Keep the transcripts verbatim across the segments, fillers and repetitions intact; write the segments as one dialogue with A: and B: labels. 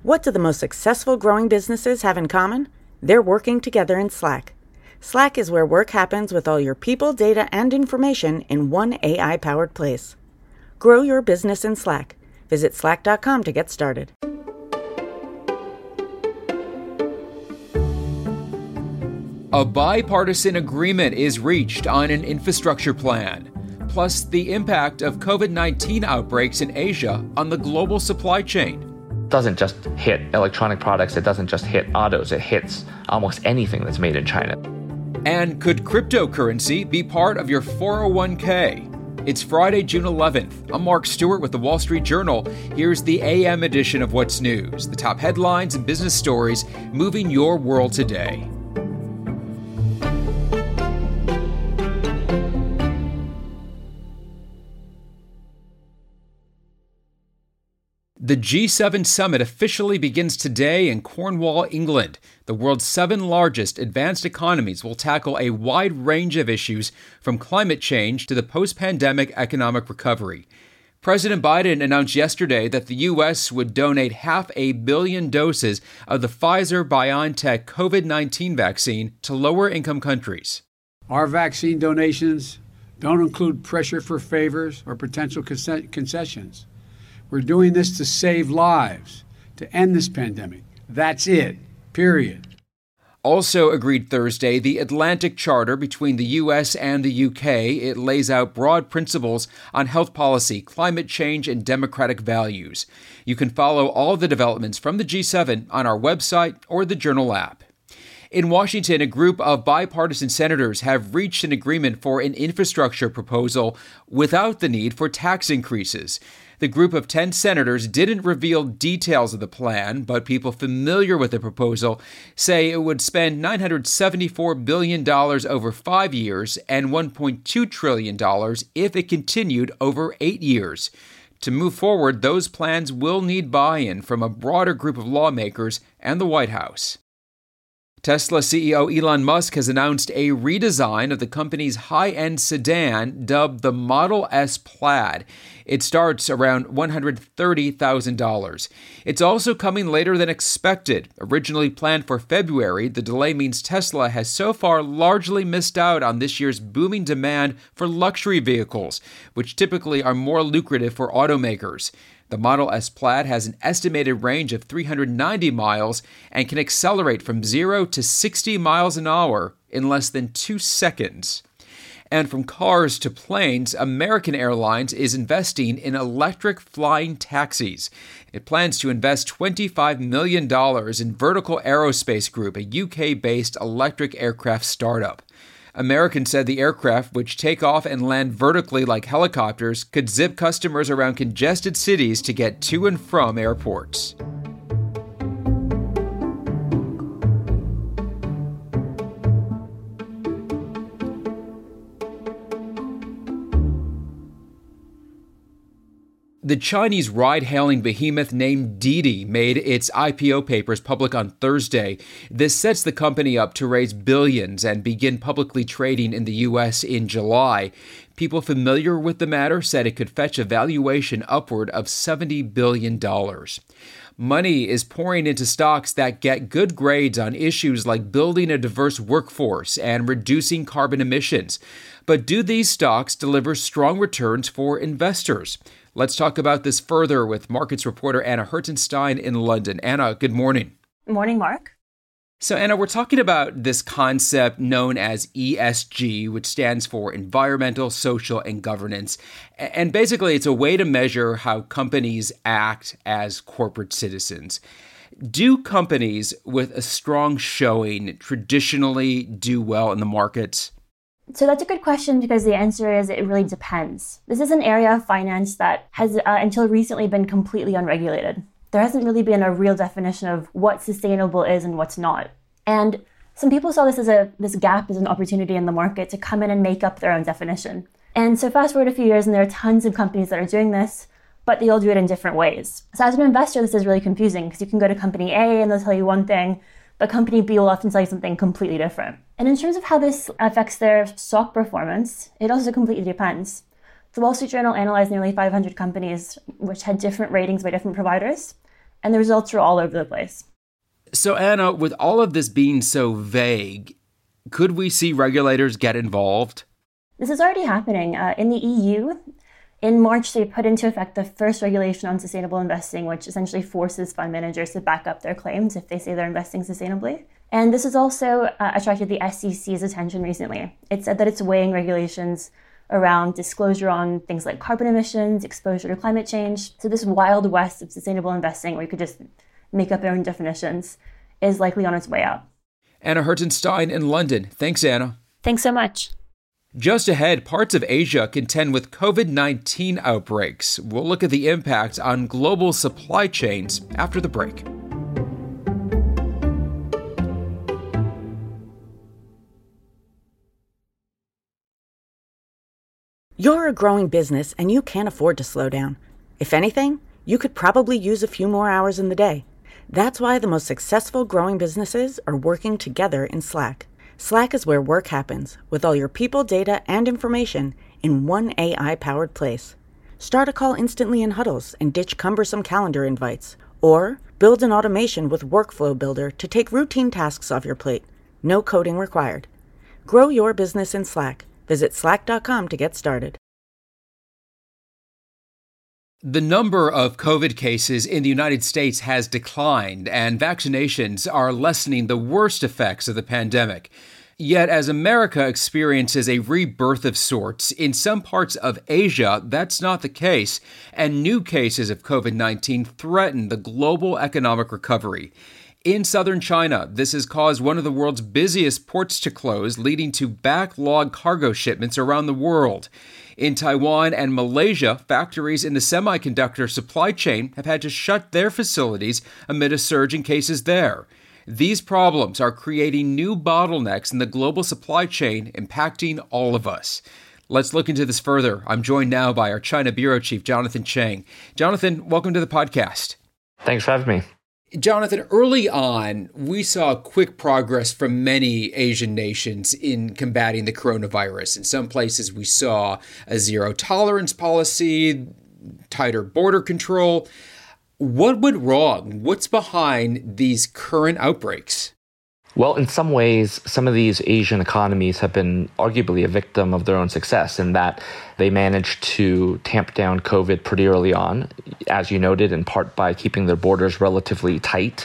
A: What do the most successful growing businesses have in common? They're working together in Slack. Slack is where work happens with all your people, data, and information in one A I-powered place. Grow your business in Slack. Visit slack dot com to get started.
B: A bipartisan agreement is reached on an infrastructure plan, plus the impact of covid nineteen outbreaks in Asia on the global supply chain.
C: It doesn't just hit electronic products, it doesn't just hit autos, it hits almost anything that's made in China.
B: And could cryptocurrency be part of your four oh one k? It's Friday, June eleventh. I'm Mark Stewart with the Wall Street Journal. Here's the A M edition of What's News, the top headlines and business stories moving your world today. The G seven summit officially begins today in Cornwall, England. The world's seven largest advanced economies will tackle a wide range of issues, from climate change to the post-pandemic economic recovery. President Biden announced yesterday that the U S would donate half a billion doses of the Pfizer-BioNTech covid nineteen vaccine to lower-income countries.
D: Our vaccine donations don't include pressure for favors or potential concessions. We're doing this to save lives, to end this pandemic. That's it, period.
B: Also agreed Thursday, the Atlantic Charter between the U S and the U K. It lays out broad principles on health policy, climate change, and democratic values. You can follow all the developments from the G seven on our website or the Journal app. In Washington, a group of bipartisan senators have reached an agreement for an infrastructure proposal without the need for tax increases. The group of ten senators didn't reveal details of the plan, but people familiar with the proposal say it would spend nine hundred seventy-four billion dollars over five years and one point two trillion dollars if it continued over eight years. To move forward, those plans will need buy-in from a broader group of lawmakers and the White House. Tesla C E O Elon Musk has announced a redesign of the company's high-end sedan dubbed the Model S Plaid. It starts around one hundred thirty thousand dollars. It's also coming later than expected. Originally planned for February, the delay means Tesla has so far largely missed out on this year's booming demand for luxury vehicles, which typically are more lucrative for automakers. The Model S Plaid has an estimated range of three hundred ninety miles and can accelerate from zero to sixty miles an hour in less than two seconds. And from cars to planes, American Airlines is investing in electric flying taxis. It plans to invest twenty-five million dollars in Vertical Aerospace Group, a U K-based electric aircraft startup. American said the aircraft, which take off and land vertically like helicopters, could zip customers around congested cities to get to and from airports. The Chinese ride-hailing behemoth named Didi made its I P O papers public on Thursday. This sets the company up to raise billions and begin publicly trading in the U S in July. People familiar with the matter said it could fetch a valuation upward of seventy billion dollars. Money is pouring into stocks that get good grades on issues like building a diverse workforce and reducing carbon emissions. But do these stocks deliver strong returns for investors? Let's talk about this further with markets reporter Anna Hertenstein in London. Anna, good morning.
E: Good morning, Mark.
B: So, Anna, we're talking about this concept known as E S G, which stands for Environmental, Social, and Governance. And basically, it's a way to measure how companies act as corporate citizens. Do companies with a strong showing traditionally do well in the markets?
E: So that's a good question because the answer is it really depends. This is an area of finance that has uh, until recently been completely unregulated. There hasn't really been a real definition of what sustainable is and what's not. And some people saw this as a this gap as an opportunity in the market to come in and make up their own definition. And so fast forward a few years and there are tons of companies that are doing this, but they all do it in different ways. So as an investor, this is really confusing because you can go to company A and they'll tell you one thing, but company B will often tell you something completely different. And in terms of how this affects their stock performance, it also completely depends. The Wall Street Journal analyzed nearly five hundred companies which had different ratings by different providers. And the results are all over the place.
B: So, Anna, with all of this being so vague, could we see regulators get involved?
E: This is already happening. Uh, in the E U, in March, they put into effect the first regulation on sustainable investing, which essentially forces fund managers to back up their claims if they say they're investing sustainably. And this has also uh, attracted the S E C's attention recently. It said that it's weighing regulations around disclosure on things like carbon emissions, exposure to climate change. So this wild west of sustainable investing, where you could just make up your own definitions, is likely on its way out.
B: Anna Hertenstein in London. Thanks, Anna.
E: Thanks so much.
B: Just ahead, parts of Asia contend with covid nineteen outbreaks. We'll look at the impact on global supply chains after the break.
A: You're a growing business and you can't afford to slow down. If anything, you could probably use a few more hours in the day. That's why the most successful growing businesses are working together in Slack. Slack is where work happens, with all your people, data, and information in one A I-powered place. Start a call instantly in huddles and ditch cumbersome calendar invites. Or build an automation with Workflow Builder to take routine tasks off your plate. No coding required. Grow your business in Slack. Visit slack dot com to get started.
B: The number of COVID cases in the United States has declined, and vaccinations are lessening the worst effects of the pandemic. Yet, as America experiences a rebirth of sorts, in some parts of Asia, that's not the case, and new cases of covid nineteen threaten the global economic recovery. In southern China, this has caused one of the world's busiest ports to close, leading to backlog cargo shipments around the world. In Taiwan and Malaysia, factories in the semiconductor supply chain have had to shut their facilities amid a surge in cases there. These problems are creating new bottlenecks in the global supply chain, impacting all of us. Let's look into this further. I'm joined now by our China Bureau Chief, Jonathan Chang. Jonathan, welcome to the podcast.
C: Thanks for having me.
B: Jonathan, early on, we saw quick progress from many Asian nations in combating the coronavirus. In some places, we saw a zero tolerance policy, tighter border control. What went wrong? What's behind these current outbreaks?
C: Well, in some ways, some of these Asian economies have been arguably a victim of their own success in that they managed to tamp down COVID pretty early on, as you noted, in part by keeping their borders relatively tight.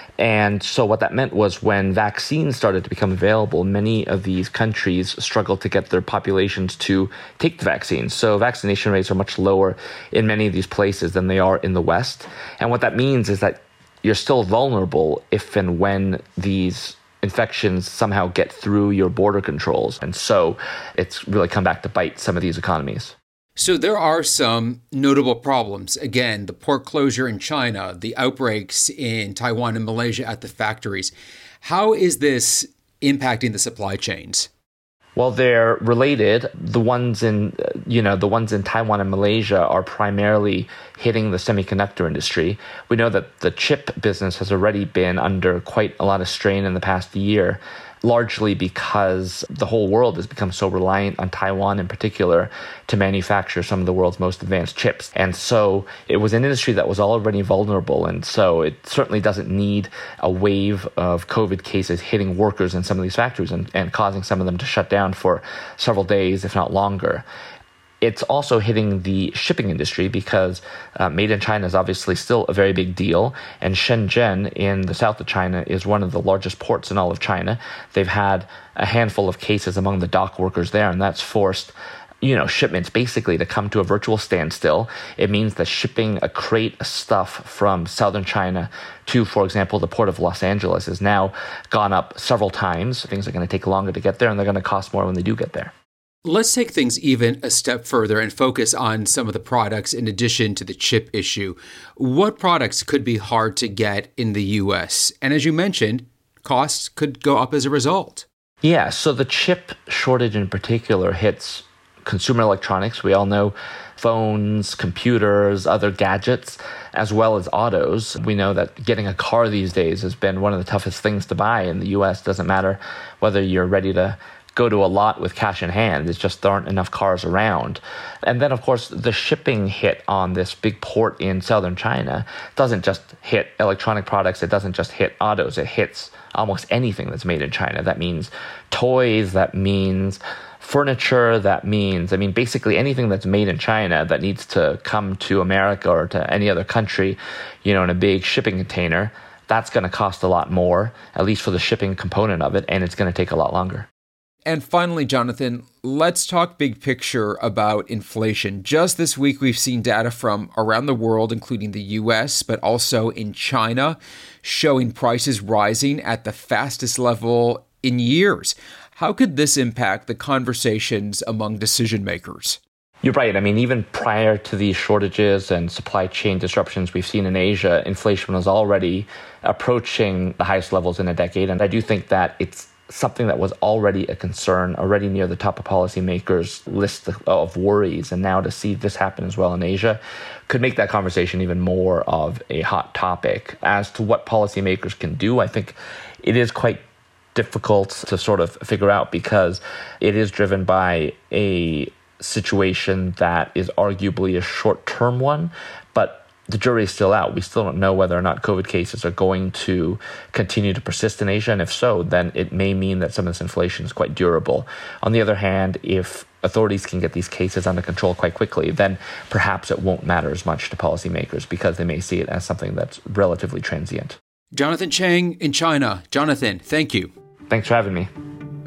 C: And so what that meant was when vaccines started to become available, many of these countries struggled to get their populations to take the vaccines. So vaccination rates are much lower in many of these places than they are in the West. And what that means is that you're still vulnerable if and when these infections somehow get through your border controls. And so it's really come back to bite some of these economies.
B: So there are some notable problems. Again, the port closure in China, the outbreaks in Taiwan and Malaysia at the factories. How is this impacting the supply chains?
C: Well, they're related. The ones in, you know, the ones in Taiwan and Malaysia are primarily hitting the semiconductor industry. We know that the chip business has already been under quite a lot of strain in the past year, largely because the whole world has become so reliant on Taiwan in particular to manufacture some of the world's most advanced chips. And so it was an industry that was already vulnerable. And so it certainly doesn't need a wave of COVID cases hitting workers in some of these factories and, and causing some of them to shut down for several days, if not longer. It's also hitting the shipping industry because uh, made in China is obviously still a very big deal. And Shenzhen in the south of China is one of the largest ports in all of China. They've had a handful of cases among the dock workers there, and that's forced you know, shipments basically to come to a virtual standstill. It means that shipping a crate of stuff from southern China to, for example, the port of Los Angeles has now gone up several times. Things are going to take longer to get there, and they're going to cost more when they do get there.
B: Let's take things even a step further and focus on some of the products in addition to the chip issue. What products could be hard to get in the U S? And as you mentioned, costs could go up as a result.
C: Yeah, so the chip shortage in particular hits consumer electronics. We all know phones, computers, other gadgets, as well as autos. We know that getting a car these days has been one of the toughest things to buy in the U S. Doesn't matter whether you're ready to go to a lot with cash in hand. There's just there aren't enough cars around. And then, of course, the shipping hit on this big port in southern China doesn't just hit electronic products. It doesn't just hit autos. It hits almost anything that's made in China. That means toys, that means furniture, that means, I mean, basically anything that's made in China that needs to come to America or to any other country, you know, in a big shipping container, that's going to cost a lot more, at least for the shipping component of it, and it's going to take a lot longer.
B: And finally, Jonathan, let's talk big picture about inflation. Just this week, we've seen data from around the world, including the U S, but also in China, showing prices rising at the fastest level in years. How could this impact the conversations among decision makers?
C: You're right. I mean, even prior to these shortages and supply chain disruptions we've seen in Asia, inflation was already approaching the highest levels in a decade. And I do think that it's something that was already a concern, already near the top of policymakers' list of worries. And now to see this happen as well in Asia could make that conversation even more of a hot topic. As to what policymakers can do, I think it is quite difficult to sort of figure out because it is driven by a situation that is arguably a short-term one, but the jury is still out. We still don't know whether or not COVID cases are going to continue to persist in Asia, and if so, then it may mean that some of this inflation is quite durable. On the other hand, if authorities can get these cases under control quite quickly, then perhaps it won't matter as much to policymakers because they may see it as something that's relatively transient.
B: Jonathan Chang in China. Jonathan, thank you.
C: Thanks for having me.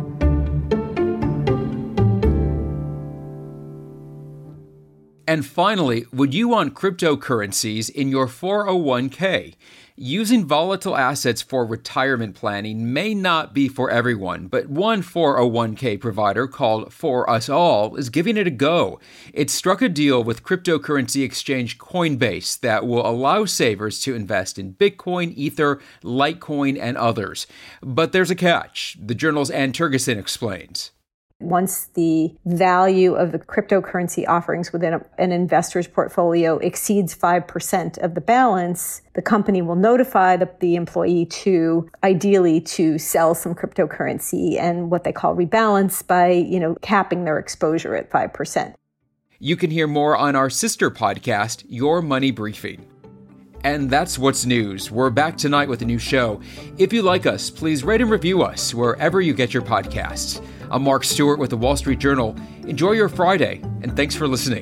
B: And finally, would you want cryptocurrencies in your four oh one k? Using volatile assets for retirement planning may not be for everyone, but one four oh one k provider called For Us All is giving it a go. It struck a deal with cryptocurrency exchange Coinbase that will allow savers to invest in Bitcoin, Ether, Litecoin, and others. But there's a catch. The Journal's Ann Tergeson explains.
F: Once the value of the cryptocurrency offerings within a, an investor's portfolio exceeds five percent of the balance, the company will notify the, the employee to, ideally, to sell some cryptocurrency and what they call rebalance by, you know, capping their exposure at five percent.
B: You can hear more on our sister podcast, Your Money Briefing. And that's what's news. We're back tonight with a new show. If you like us, please rate and review us wherever you get your podcasts. I'm Mark Stewart with the Wall Street Journal. Enjoy your Friday, and thanks for listening.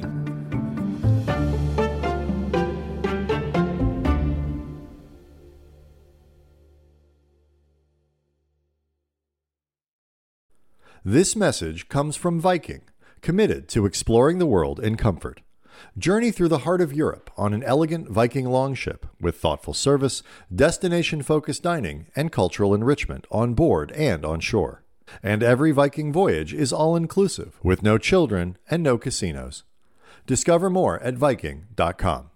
G: This message comes from Viking, committed to exploring the world in comfort. Journey through the heart of Europe on an elegant Viking longship with thoughtful service, destination-focused dining, and cultural enrichment on board and on shore. And every Viking voyage is all-inclusive with no children and no casinos. Discover more at Viking dot com.